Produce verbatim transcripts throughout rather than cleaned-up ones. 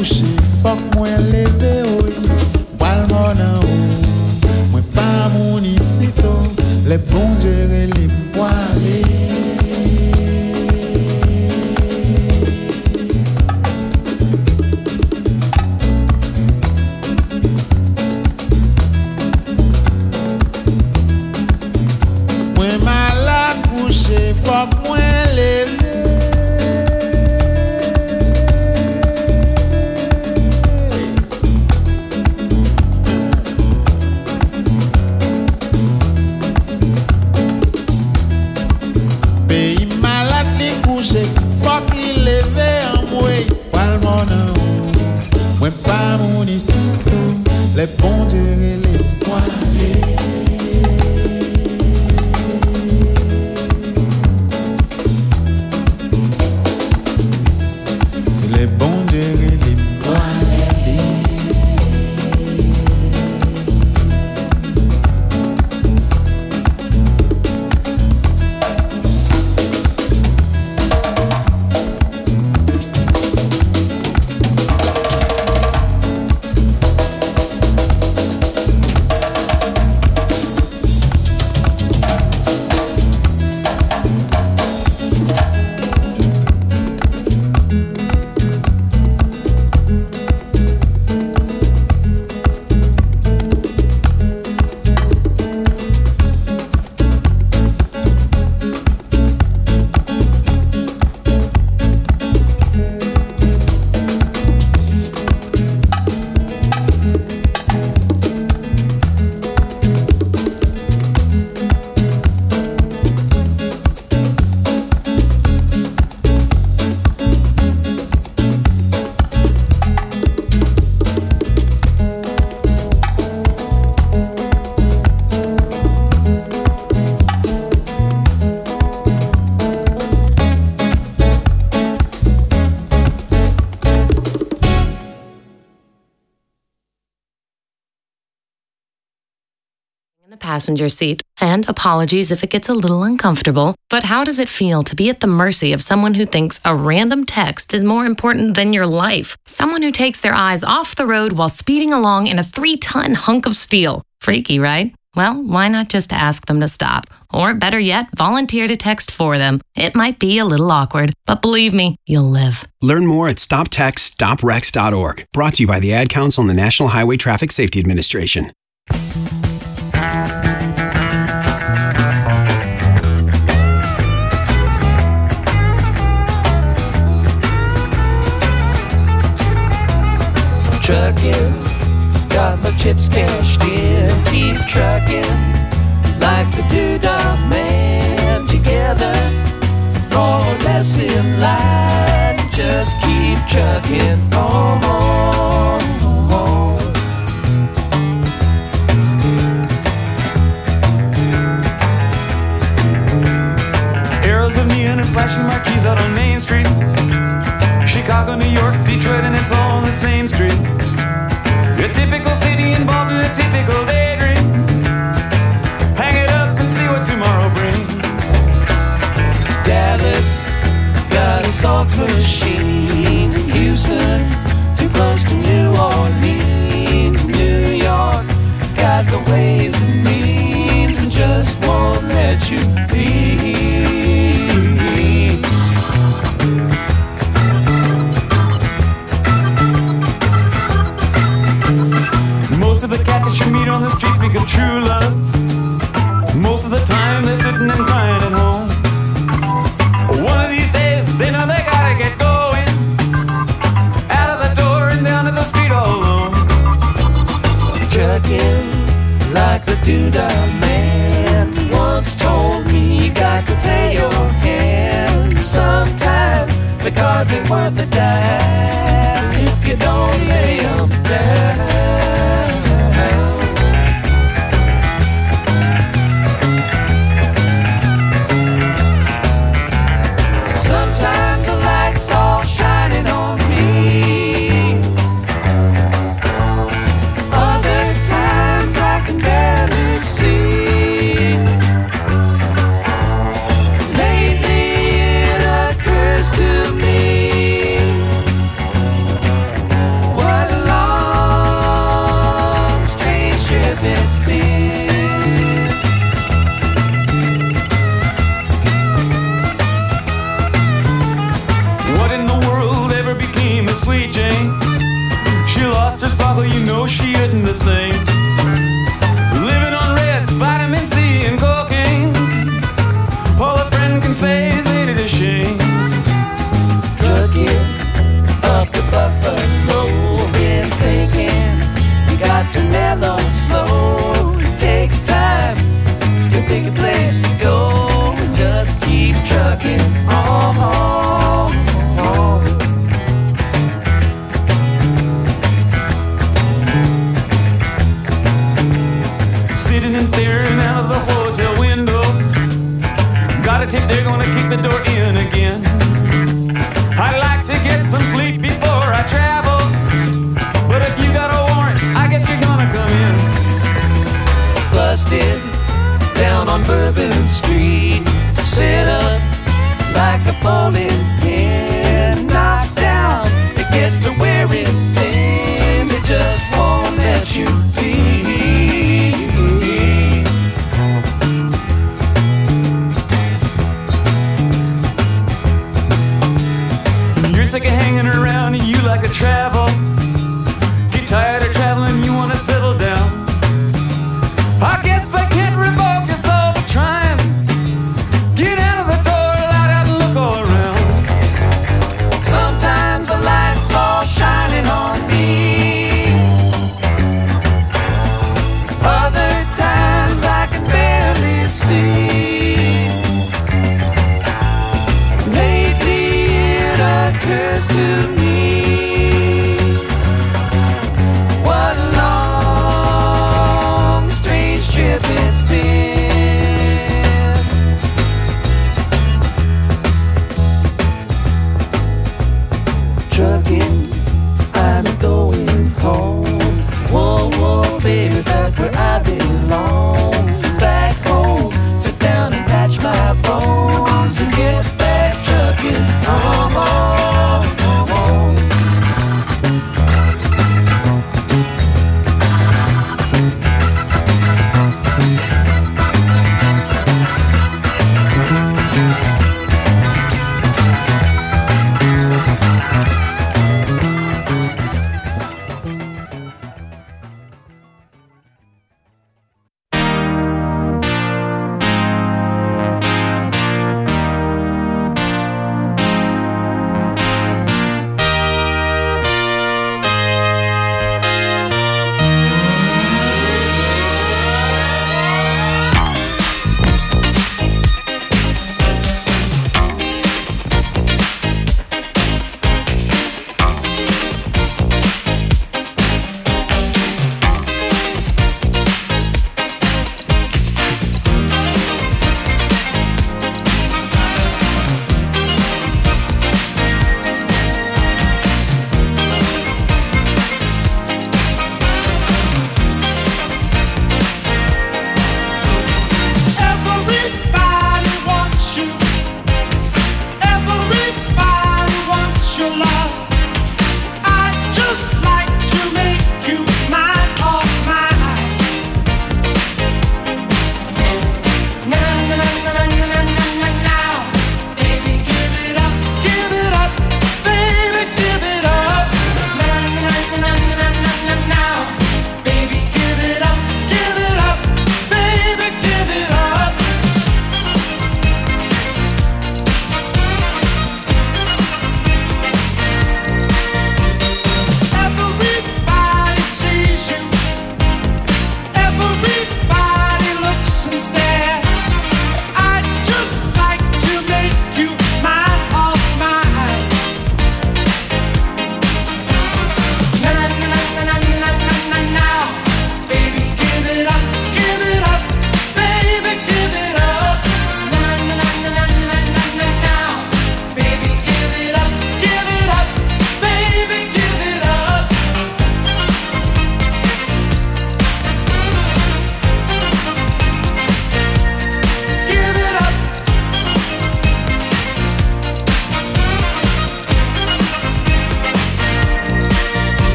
couché, fuck moi levé, Wal mon en haut, moi pas mon ici, les bons dieux et les poilés. Moi malade couché, fuck moi levé. Fuck li leve en moué, Wal mon en haut, moi pas mon ici, les bons dieux et les poilés. C'est les bons dieux et les poilés. Passenger seat, and apologies if it gets a little uncomfortable, but how does it feel to be at the mercy of someone who thinks a random text is more important than your life? Someone who takes their eyes off the road while speeding along in a three-ton hunk of steel. Freaky, right? Well, why not just ask them to stop? Or better yet, volunteer to text for them. It might be a little awkward, but believe me, you'll live. Learn more at stop text stop wrecks dot org. Brought to you by the Ad Council and the National Highway Traffic Safety Administration. Trucking, got my chips cashed in. Keep trucking, like the Doodah Man. Together, more or less in line. Just keep trucking on, on, on. Arrows of neon and flashing marquees out on Main Street. Chicago, New York, Detroit, and it's all on the same street. A typical city involved in a typical daydream. Hang it up and see what tomorrow brings. Dallas, got a soft machine. Houston, too close to New Orleans. New York, got the ways and means and just won't let you be. Most of the cats that you meet on the street speak of true love. Most of the time they're sitting and crying at home. One of these days they know they gotta get going. Out of the door and down to the street all alone. Trucking like a Doodah Man once told me you got to pay your hand. Sometimes the cards ain't worth a dime if you don't lay them down. Sometimes the light's all shining on me. Other times I can barely see. Lately it occurs to me like to travel. Get tired of traveling, you wanna settle down. I guess I can't revoke your soul for trying. Get out of the door, light out and look all around. Sometimes the light's all shining on me. Other times I can barely see. Lately it occurs to me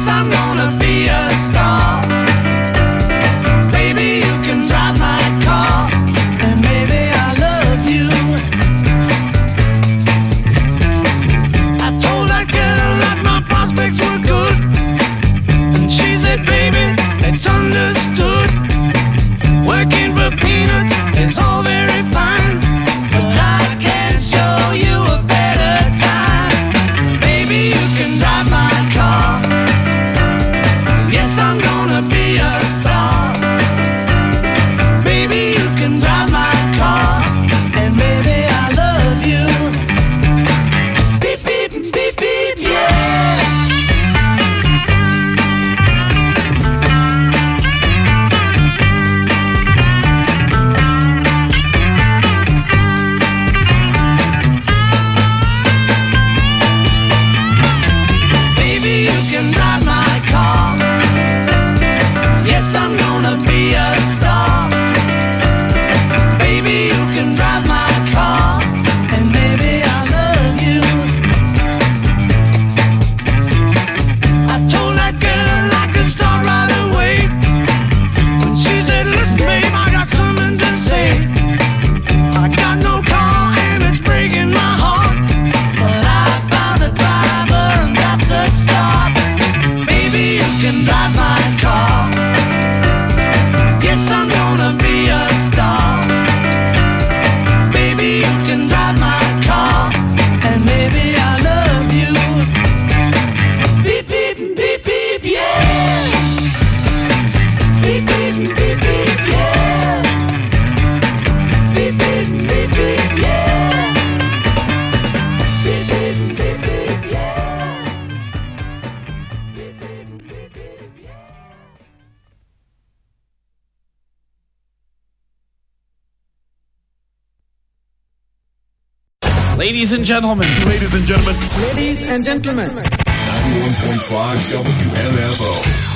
I'm gonna be a star. Baby, you can drive my car, and baby, I love you. I told that girl that my prospects were good, and she said, baby, it's understood. Working for peanuts is all very fine, but I can show you a better time. Baby, you can drive my car. Yes, I'm gonna be a star. Baby, you can drive my car, and baby, I love you. Beep, beep, beep, beep, yeah. Baby, you can drive my car. Yes, I'm gonna be a star. Baby, you can drive my car, and baby, I love you. I told that girl I could start right away, and she said, listen, babe, I got something to say. I got no car, and it's breaking my heart, but I found a driver, and that's a start. Baby, you can drive my car. Yes, I'm gonna be a star. Baby, you can drive my car, and baby, I love you. Beep, beep, beep, beep, yeah. Beep, beep, beep, beep, yeah. Beep, beep, beep, beep, yeah. Beep, beep, beep, beep, yeah. Beep, beep, beep, beep, yeah. Ladies and gentlemen, Ladies and gentlemen, Ladies and gentlemen, ninety-one point five W M F O.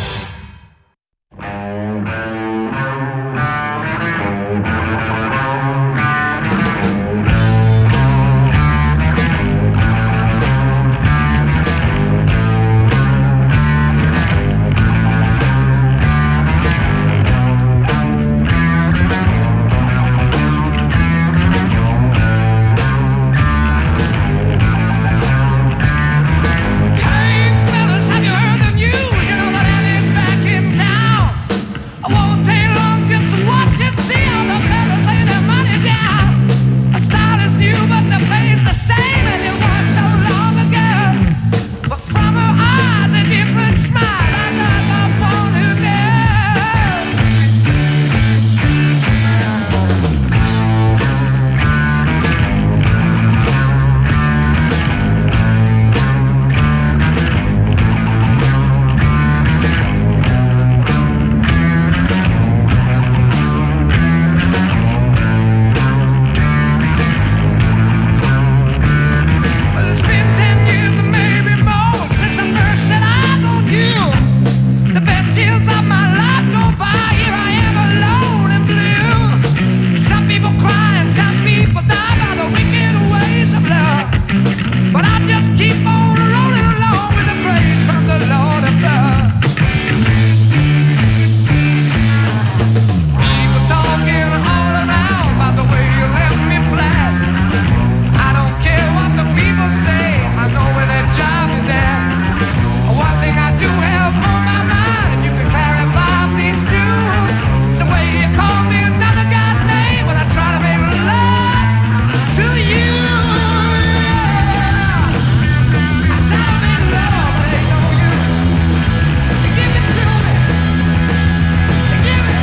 Hey, fellas, have you heard the news? You know that Ellie's back in town. I won't take long just to watch and see how the fellas lay their money down. A style is new, but the play's the same, and it was so long ago. But from her eyes, a different smile. I got the one who knows. Well, it's been ten years or maybe more since I first set eyes on you. The best years of my life go by. Here I am alone and blue. Some people cry and some people die by the wicked ways of love. But I just keep on rolling along with the praise from the Lord above. People talking all around about the way you left me flat. I don't care what the people say, I know where their job is at. One thing I do have on my mind, if you could clarify, please do. It's the way you call me another guy's name, but I try to make love to you. I try to make love, but ain't no use. Give it to me. Give it.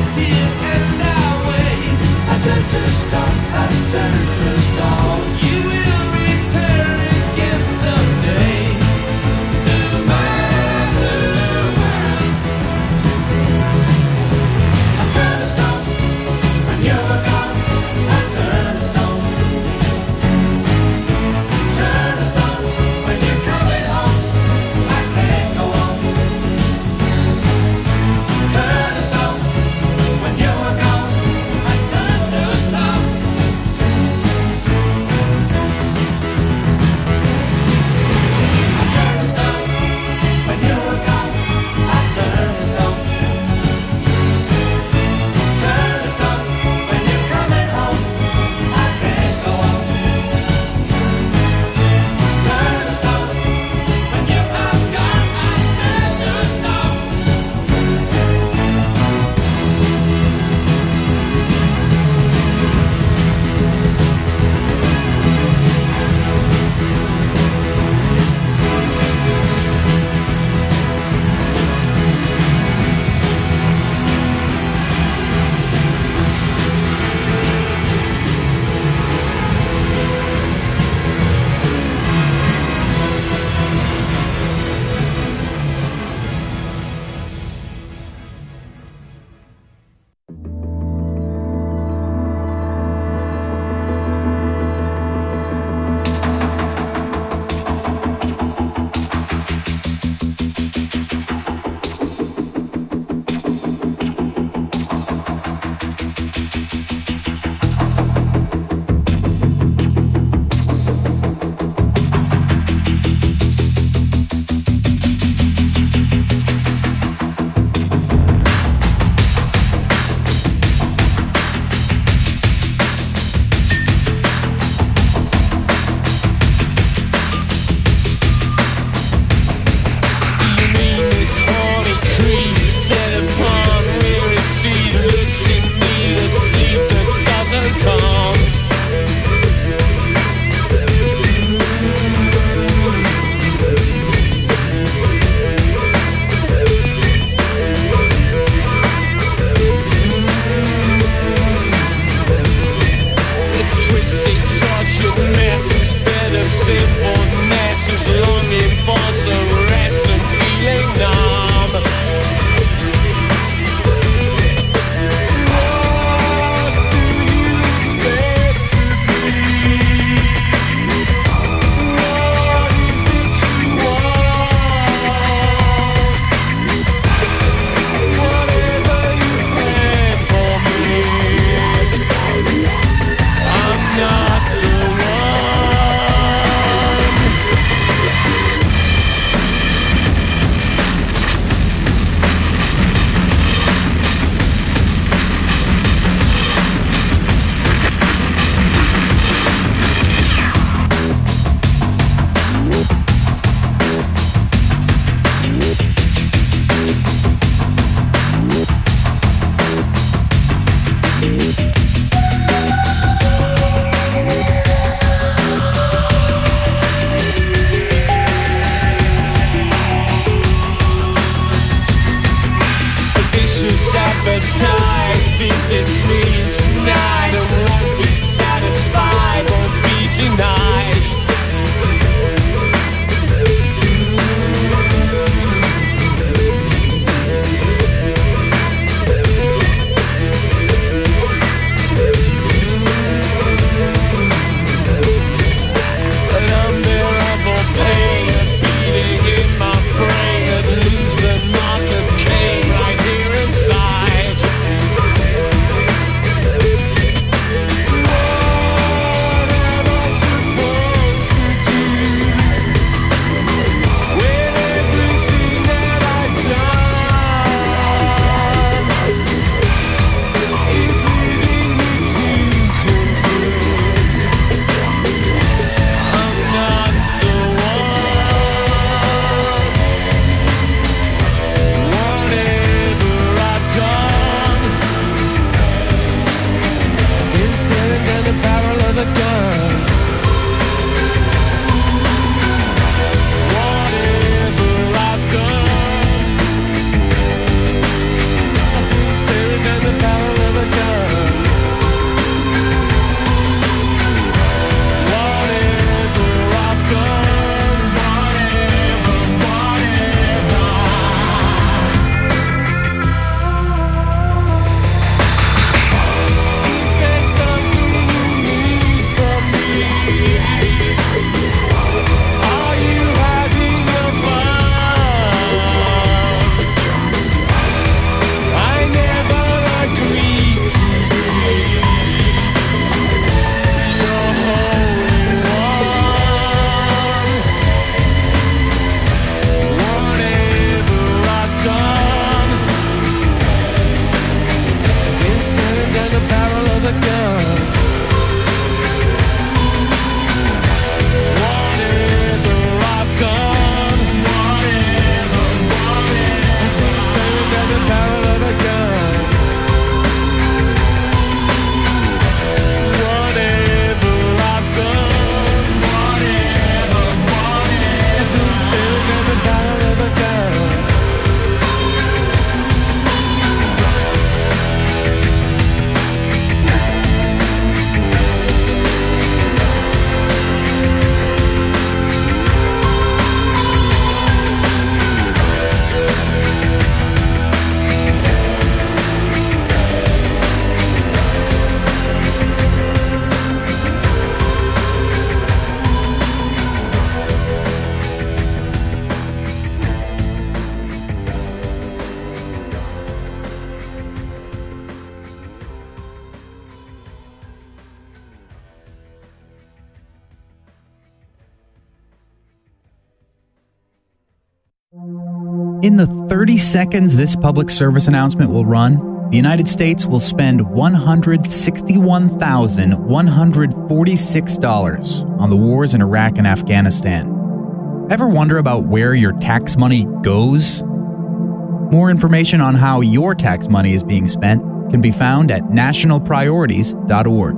Right here inside. In the thirty seconds this public service announcement will run, the United States will spend one hundred sixty-one thousand one hundred forty-six dollars on the wars in Iraq and Afghanistan. Ever wonder about where your tax money goes? More information on how your tax money is being spent can be found at national priorities dot org.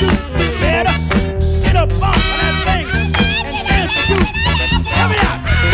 Get up off of that thing and dance to you. Help me out.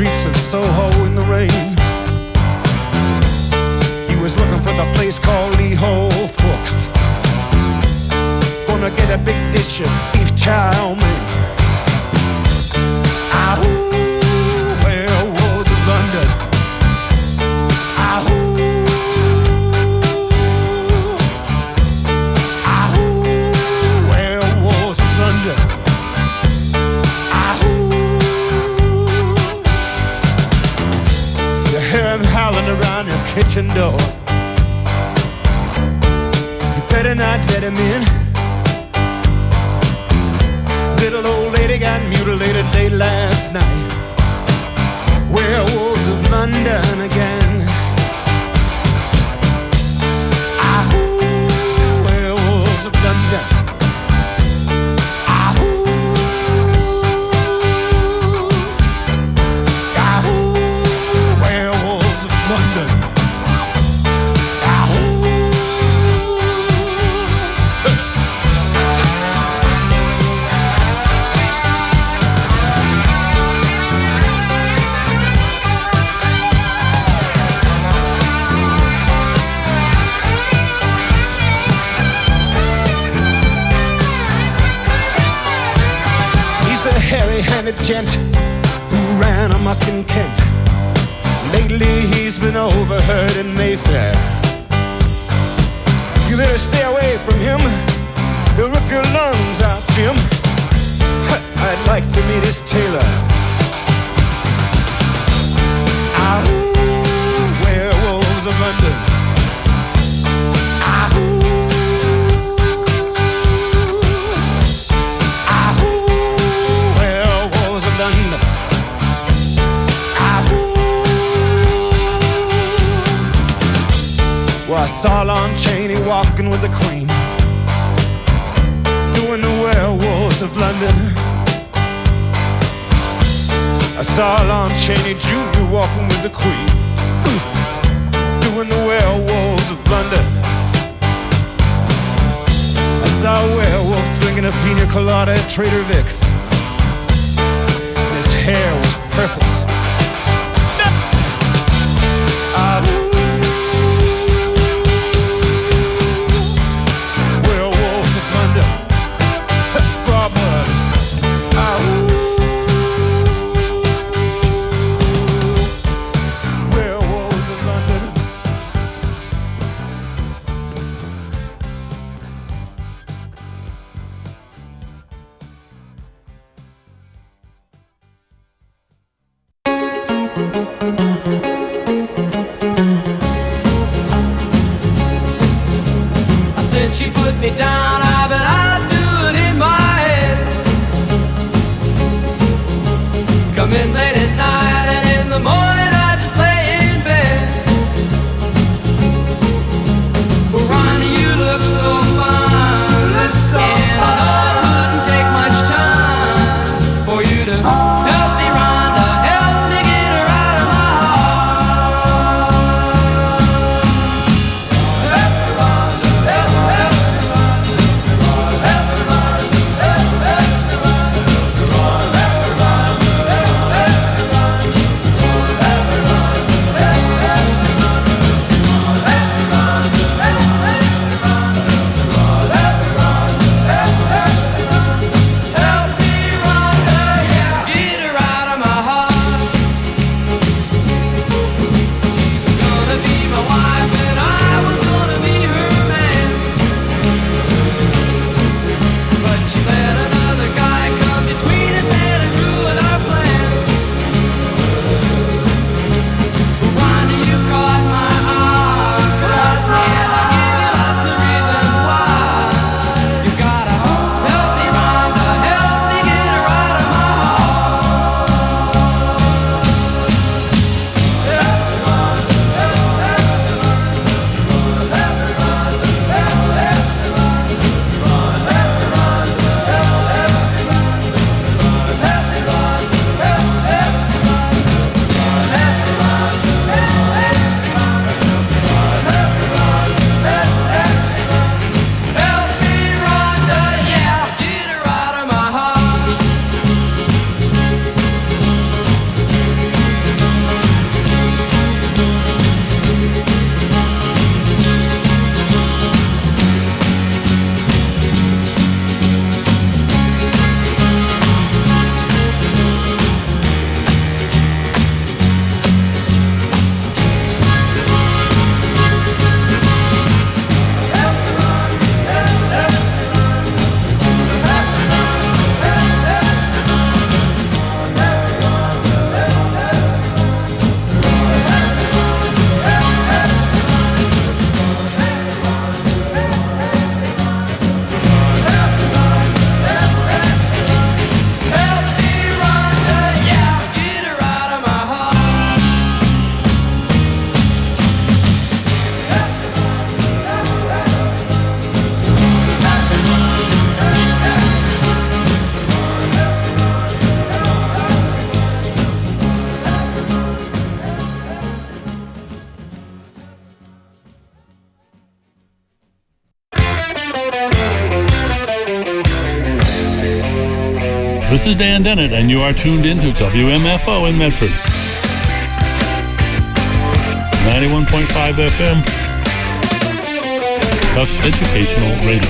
streets of Soho in the rain. He was looking for the place called Lee Ho Fooks. Gonna get a big dish of beef chow mein. Ahoo, werewolves of London. Ahoo. Around your kitchen door, you better not let him in. Little old lady got mutilated late last night. Werewolves of London again. Ahoo, werewolves of London. Hairy-handed gent who ran amok in Kent. Lately he's been overheard in Mayfair. You better stay away from him. He'll rip your lungs out, Jim. I'd like to meet his tailor. Ahoo, werewolves of London. Ahoo. Well, I saw Lon Chaney walking with the Queen, doing the werewolves of London. I saw Lon Chaney Junior walking with the Queen, doing the werewolves of London. I saw a werewolf drinking a pina colada at Trader Vic's. His hair was perfect. Uh, I said she put me down, I bet I'd do it in my head. Come in late at night and in the morning I just lay in bed. Well, Ronnie, you look so fine, look so and fine. I know it wouldn't take much time for you to help me, Rhonda, help me get her out of my heart. Help me, Rhonda, help, help me, Rhonda, help me, Rhonda, help, help me, Rhonda, help me, Rhonda, help, help me, Rhonda, help, help me, Rhonda, help. This is Dan Dennett, and you are tuned into W M F O in Medford. ninety-one point five F M. Tufts Educational Radio.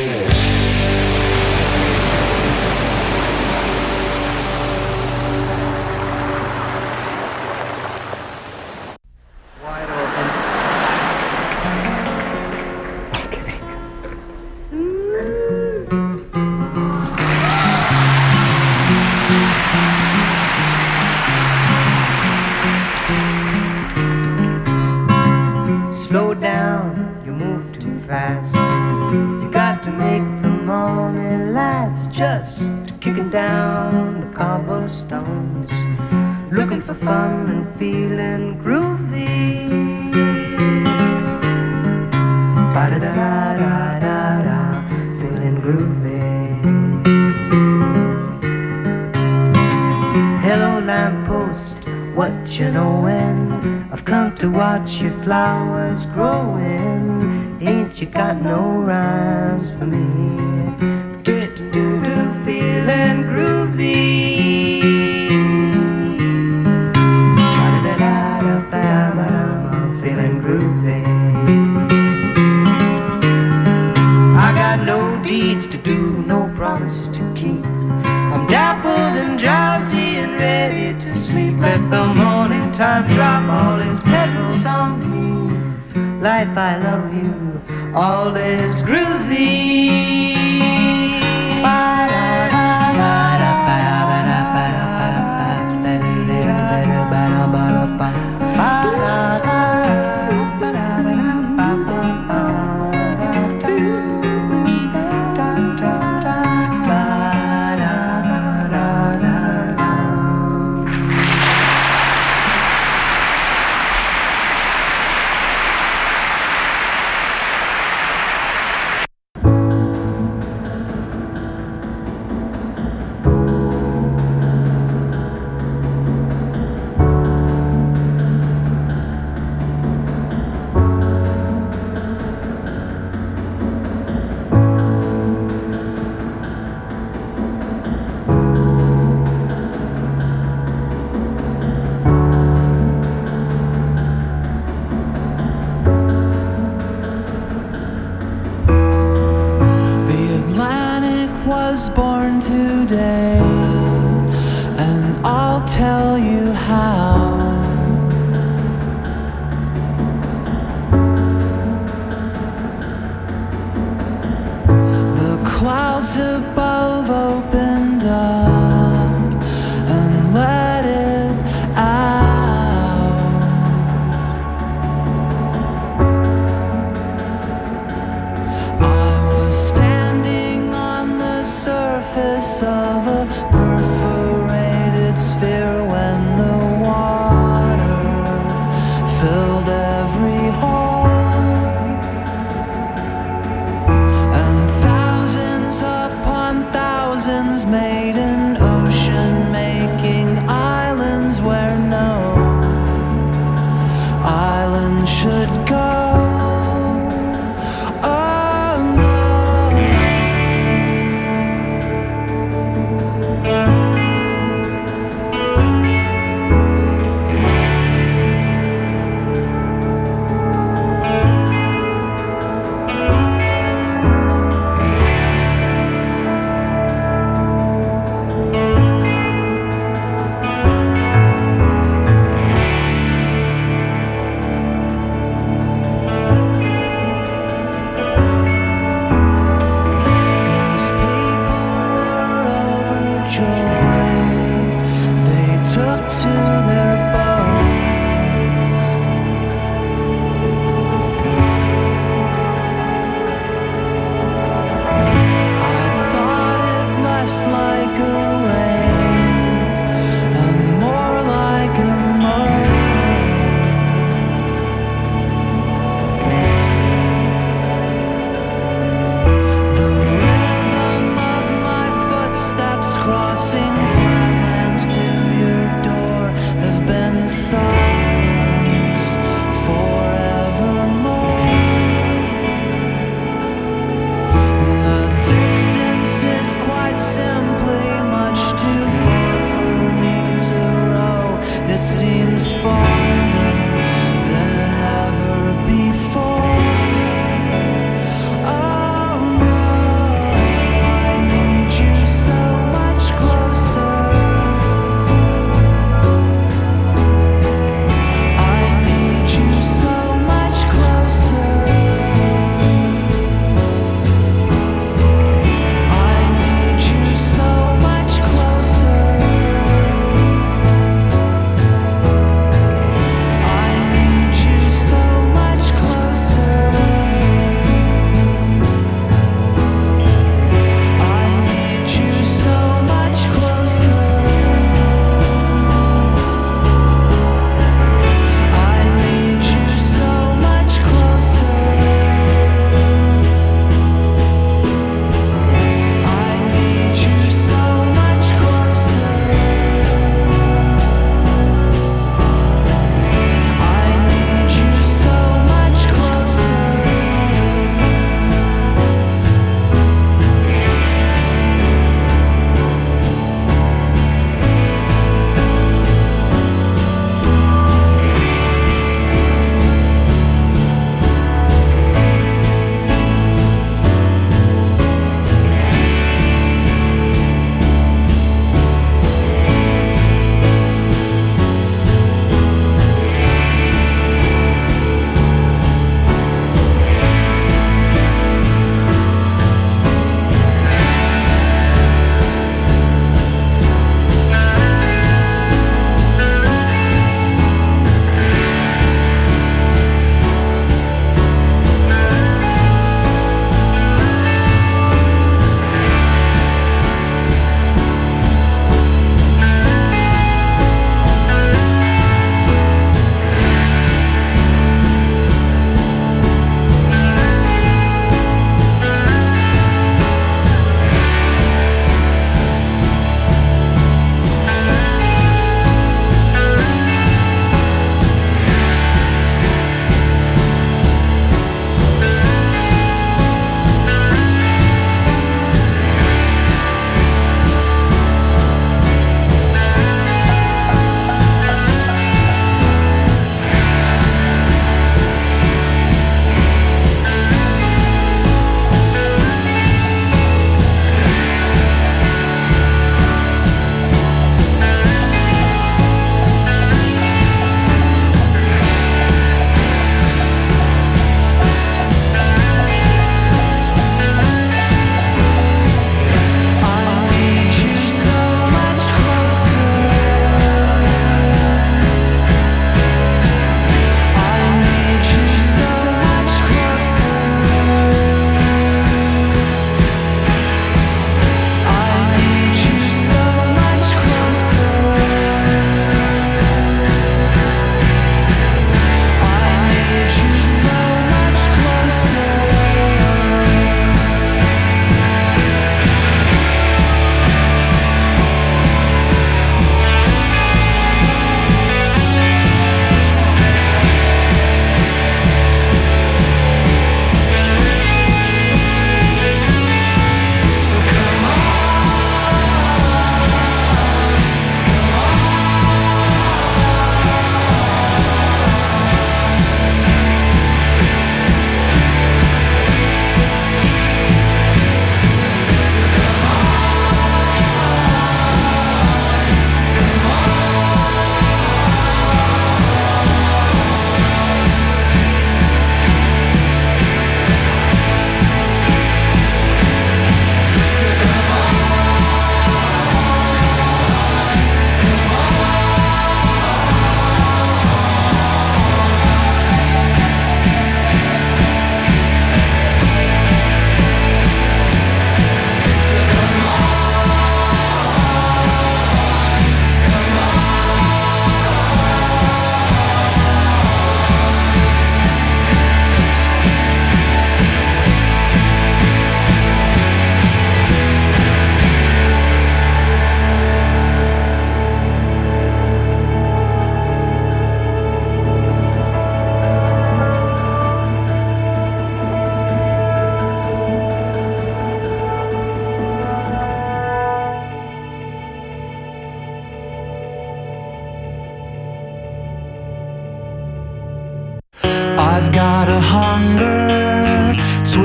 Slow down, you move too fast. You got to make the morning last. Just kicking down the cobblestones, looking for fun and feeling groovy. Ba-da-da-da-da-da, feeling groovy. Hello lamppost, what you knowin'? I've come to watch your flowers growing. Ain't you got no rhymes for me? Do-do-do-do, feeling groovy. Ba-da-da-da-da-ba-ba-da, feeling groovy. I got no deeds to do, no promises to keep. I'm dappled and drowsy and ready to sleep. Let the morning time drop all its petals on me. Life, I love you, all is groovy. Was born today, and I'll tell you how. The clouds above opened up and let it out. I was standing on the surface of a perforated sphere when the water filled every hole, and thousands upon thousands made an ocean, making islands where no island should go.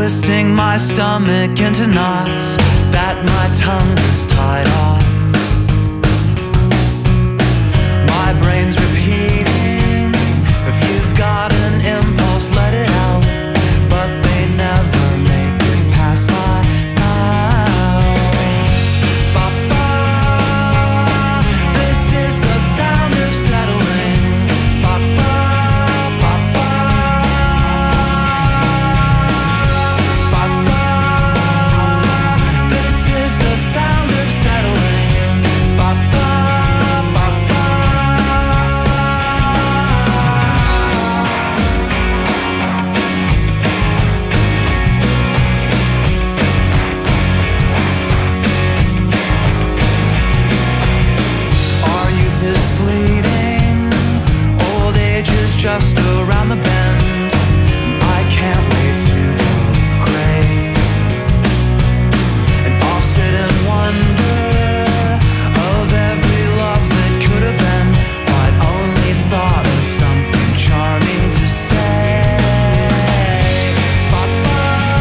twisting my stomach into knots that my tongue is tied off. My brain's repeating, if you've got an impulse, let it out. But they never make it past my mouth. Ba-ba, this is the sound of settling. Ba-ba, ba-ba, ba-ba, this is the sound of settling. Ba-ba, ba-ba. Our youth is fleeting, old age is just around the bend. I can't wait to go gray, and I'll sit and wonder of every love that could have been, if I'd only thought of something charming to say. Ba-ba,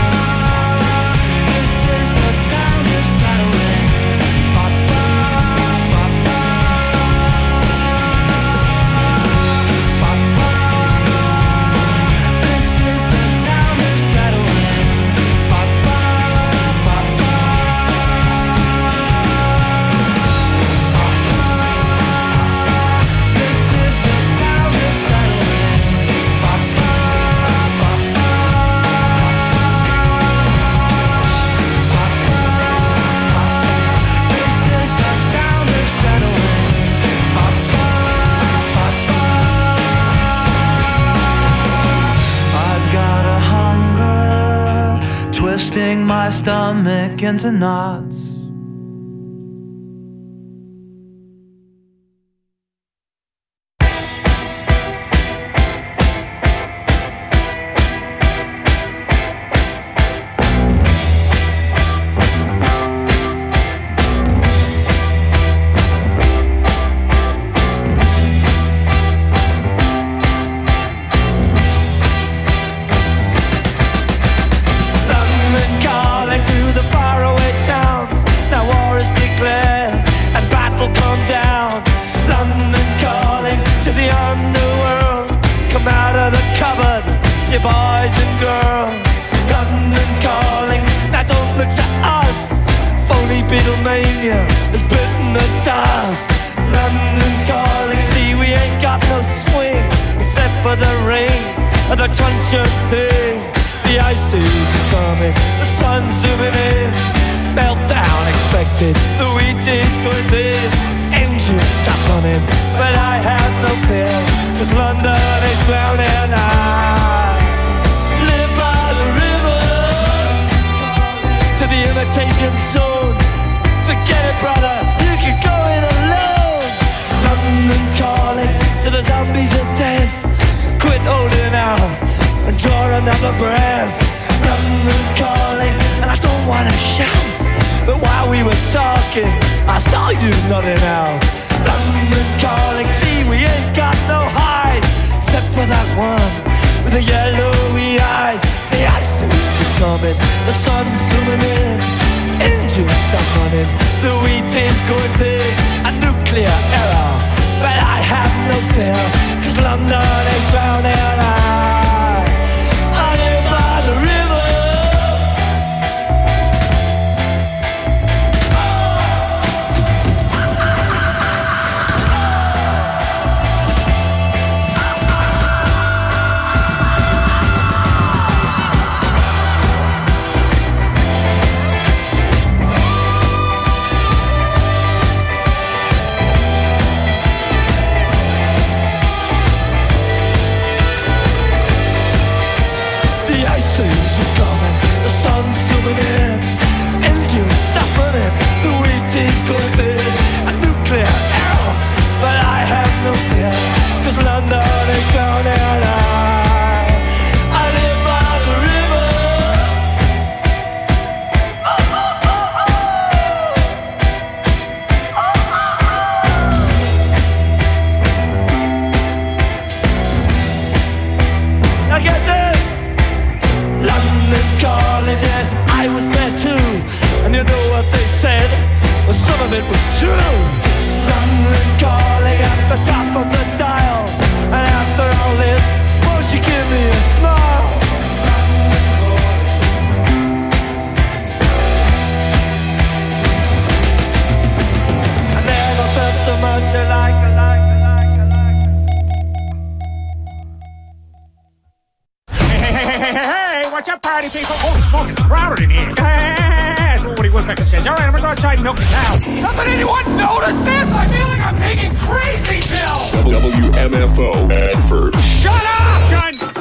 this is the sound of settling. Ba-ba, ba-ba, ba-ba, this is the sound of settling. Ba-ba, ba-ba, this is the sound of settling. Ba-ba, ba-ba, this is the sound of settling. Ba-ba, ba-ba. I've got a hunger, twisting my stomach into knots. London calling to the faraway towns. Now war is declared and battle come down. London calling to the underworld. Come out of the cupboard, you boys and girls. London calling, now don't look to us. Phony Beatlemania has bitten the dust. London calling, see we ain't got no swing except for the ring of the truncheon thing. The ice age is coming, the sun's zooming in. Meltdown expected, the wheat is going thin. Engines stop running, but I have no fear, cause London is drowning. I live by the river, to the imitation zone. Forget it, brother, you can go it alone. London calling to the zombies of death. Quit holding out and draw another breath. London calling, and I don't wanna shout, but while we were talking, I saw you nodding out. London calling, see we ain't got no hide, except for that one with the yellowy eyes. The ice age is coming, the sun's zooming in. Engines stop running, the wheat is going thin. A nuclear error, but I have no fear, cause London is drowning. I, I live by the river. London it was true. London calling at the top of the dial. And after all this, won't you give me a smile? I never felt so much alike, alike, alike, alike. Hey, hey, hey, hey, hey, hey, watch out, party people. Oh, it's fucking crowded in here. Hey, that's what Woody Woodpecker says. All right, I'm gonna go outside and milk the cow. Doesn't anyone notice this? I feel like I'm taking crazy pills. W M F O Advert. Shut up, gun!